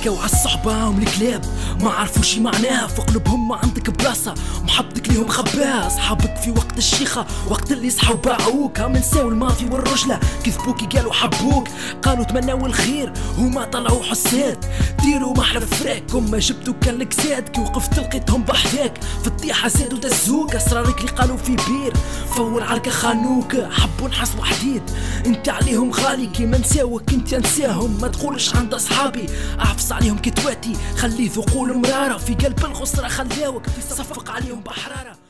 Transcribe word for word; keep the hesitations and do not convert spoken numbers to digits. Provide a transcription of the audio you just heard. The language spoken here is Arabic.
حكاو عالصحبة ومن الكلاب ما عرفوا شي معناها، في قلوبهم ما عندك بلاصة محبتك ليهم خباها. صحابك في وقت الشيخة وقت اللي صحوا باعوك، هم نساو الماضي والرجلة كذبوك قالوا حبوك، قالوا تمناو الخير وما طلعوا حساد. ديروا محلى فراك وما جبتو كان لك زاد، كي وقفت لقيتهم بحذاك في الطيحة زادوا دزوك. اسرارك اللي قالوا في بير فور عليك خانوك، حبوا نحس وحديد انت عليهم غالي، كيما نساوك انت نساهم. ما تقولش عند اصحابي اعفص عليهم كتواتي، خلي ثقول مرارة في قلب الخسرة خلاوك تصفق عليهم بحرارة.